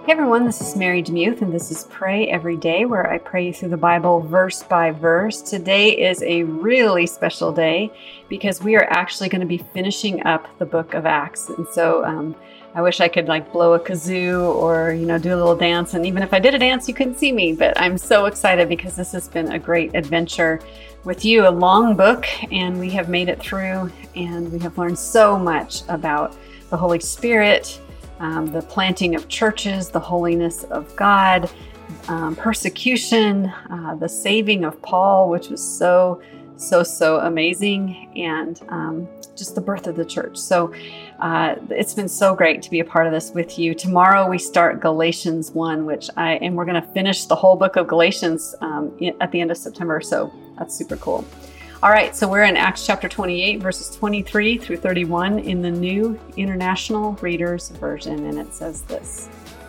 Hey everyone, this is Mary Demuth, and this is Pray Every Day, where I pray you through the Bible verse by verse. Today is a really special day because we are actually going to be finishing up the book of Acts. And so I wish I could blow a kazoo or, do a little dance. And even if I did a dance, you couldn't see me. But I'm so excited because this has been a great adventure with you, a long book, and we have made it through, and we have learned so much about the Holy Spirit, the planting of churches, the holiness of God, persecution, the saving of Paul, which was so amazing, and just the birth of the church. So it's been so great to be a part of this with you. Tomorrow we start Galatians 1, and we're going to finish the whole book of Galatians at the end of September. So that's super cool. All right, so we're in Acts chapter 28, verses 23 through 31 in the New International Reader's Version, and it says this.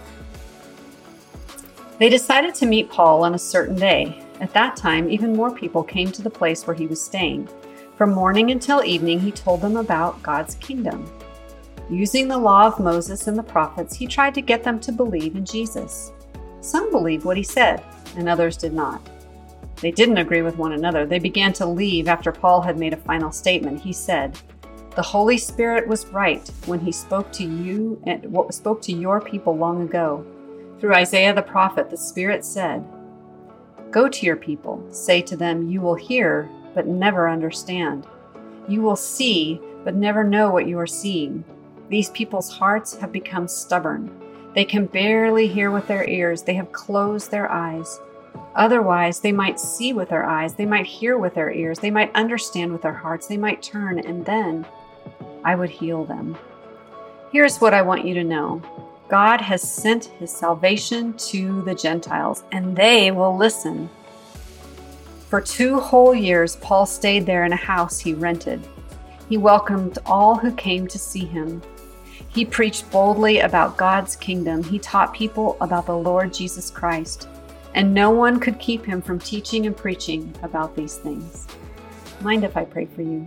They decided to meet Paul on a certain day. At that time, even more people came to the place where he was staying. From morning until evening, he told them about God's kingdom. Using the law of Moses and the prophets, he tried to get them to believe in Jesus. Some believed what he said, and others did not. They didn't agree with one another. They began to leave after Paul had made a final statement. He said, "The Holy Spirit was right when he spoke to you and what spoke to your people long ago. Through Isaiah the prophet, the Spirit said, 'Go to your people, say to them, you will hear, but never understand. You will see, but never know what you are seeing. These people's hearts have become stubborn. They can barely hear with their ears. They have closed their eyes. Otherwise, they might see with their eyes, they might hear with their ears, they might understand with their hearts, they might turn, and then I would heal them.' Here's what I want you to know. God has sent his salvation to the Gentiles, and they will listen." For 2 whole years, Paul stayed there in a house he rented. He welcomed all who came to see him. He preached boldly about God's kingdom. He taught people about the Lord Jesus Christ. And no one could keep him from teaching and preaching about these things. Mind if I pray for you?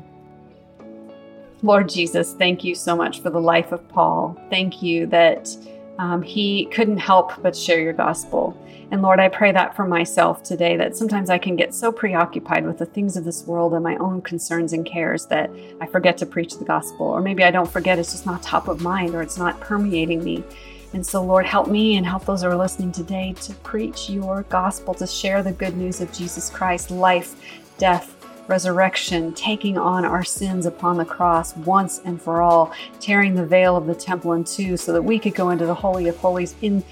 Lord Jesus, thank you so much for the life of Paul. Thank you that he couldn't help but share your gospel. And Lord, I pray that for myself today, that sometimes I can get so preoccupied with the things of this world and my own concerns and cares that I forget to preach the gospel. Or maybe I don't forget, it's just not top of mind, or it's not permeating me. And so, Lord, help me and help those who are listening today to preach your gospel, to share the good news of Jesus Christ, life, death, resurrection, taking on our sins upon the cross once and for all, tearing the veil of the temple in two so that we could go into the Holy of Holies,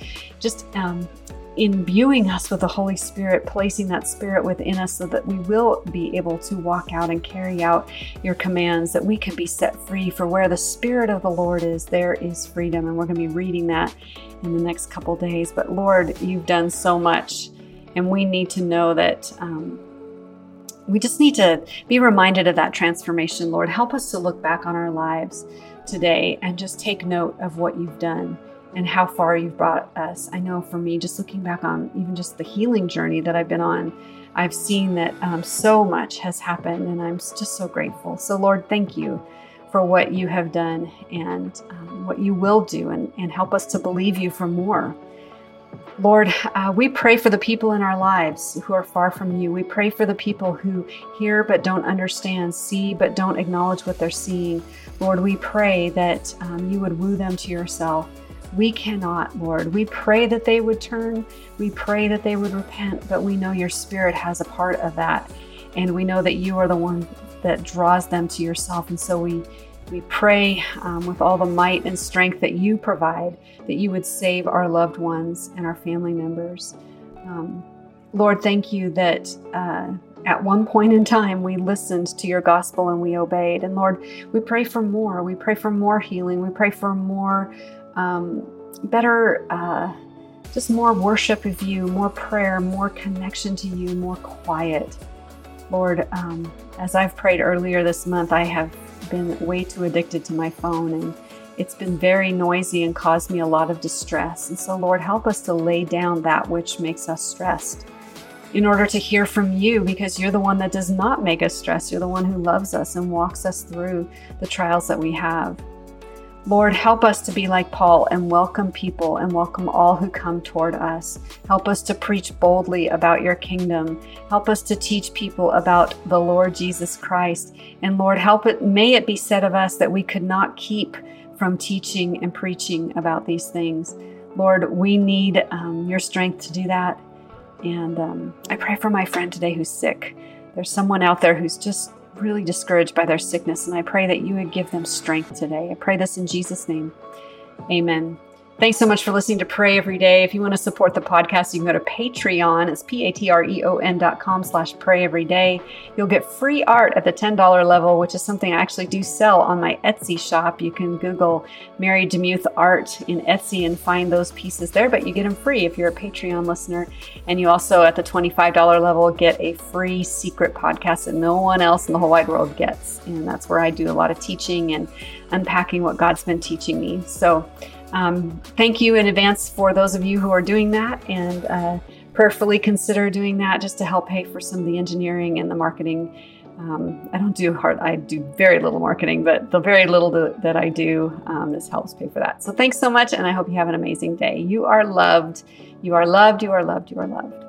imbuing us with the Holy Spirit, placing that Spirit within us so that we will be able to walk out and carry out your commands, that we can be set free. For where the Spirit of the Lord is, there is freedom. And we're going to be reading that in the next couple days. But Lord, you've done so much, and we need to know that we just need to be reminded of that transformation. Lord, help us to look back on our lives today and just take note of what you've done and how far you've brought us. I know for me, just looking back on even just the healing journey that I've been on, I've seen that so much has happened, and I'm just so grateful. So Lord, thank you for what you have done and what you will do, and help us to believe you for more. Lord, we pray for the people in our lives who are far from you. We pray for the people who hear but don't understand, see but don't acknowledge what they're seeing. Lord, we pray that you would woo them to yourself. We cannot, Lord. We pray that they would turn. We pray that they would repent, but we know your Spirit has a part of that. And we know that you are the one that draws them to yourself. And so we pray with all the might and strength that you provide, that you would save our loved ones and our family members. Lord, thank you that at one point in time we listened to your gospel and we obeyed. And Lord, we pray for more. We pray for more healing. We pray for more just more worship of you, more prayer, more connection to you, more quiet. Lord, as I've prayed earlier this month, I have been way too addicted to my phone, and it's been very noisy and caused me a lot of distress. And so, Lord, help us to lay down that which makes us stressed in order to hear from you, because you're the one that does not make us stressed. You're the one who loves us and walks us through the trials that we have. Lord, help us to be like Paul and welcome people and welcome all who come toward us. Help us to preach boldly about your kingdom. Help us to teach people about the Lord Jesus Christ. And Lord, may it be said of us that we could not keep from teaching and preaching about these things. Lord, we need your strength to do that. And I pray for my friend today who's sick. There's someone out there who's just really discouraged by their sickness, and I pray that you would give them strength today. I pray this in Jesus' name. Amen. Thanks so much for listening to Pray Every Day. If you want to support the podcast, you can go to Patreon. It's patreon.com/prayeveryday. You'll get free art at the $10 level, which is something I actually do sell on my Etsy shop. You can Google Mary DeMuth art in Etsy and find those pieces there, but you get them free if you're a Patreon listener. And you also, at the $25 level, get a free secret podcast that no one else in the whole wide world gets. And that's where I do a lot of teaching and unpacking what God's been teaching me. So thank you in advance for those of you who are doing that, and prayerfully consider doing that just to help pay for some of the engineering and the marketing. I do very little marketing, but the very little that I do, this helps pay for that. So thanks so much, and I hope you have an amazing day. You are loved. You are loved. You are loved. You are loved.